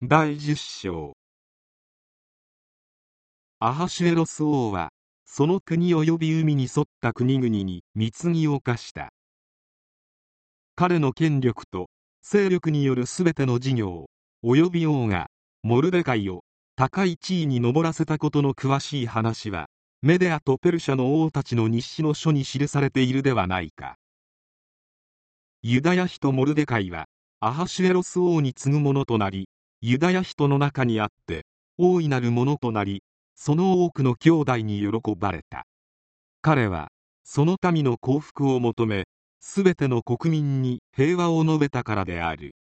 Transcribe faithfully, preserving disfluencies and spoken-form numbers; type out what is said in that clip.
だいじゅっ章。アハシュエロス王はその国及び海に沿った国々に貢ぎを課した。彼の権力と勢力によるすべての事業及び王がモルデカイを高い地位に上らせたことの詳しい話はメデアとペルシャの王たちの日誌の書に記されているではないか。ユダヤ人モルデカイはアハシュエロス王に次ぐ者となり、ユダヤ人の中にあって大いなるものとなり、その多くの兄弟に喜ばれた。彼はその民の幸福を求め、すべての国民に平和を述べたからである。